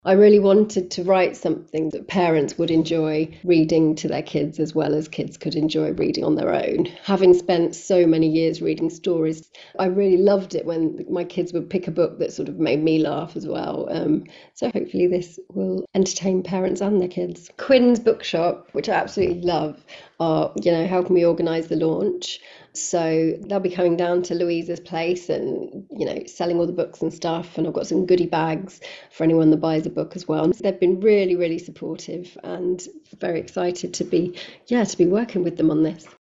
I really wanted to write something that parents would enjoy reading to their kids as well as kids could enjoy reading on their own. Having spent so many years reading stories, I really loved it when my kids would pick a book that sort of made me laugh as well. So hopefully this will entertain parents and their kids. Quinn's Bookshop, which I absolutely love, are, helping me organise the launch. So they'll be coming down to Louisa's place and, selling all the books and stuff. And I've got some goodie bags for anyone that buys a book as well. They've been really, really supportive and very excited to be working with them on this.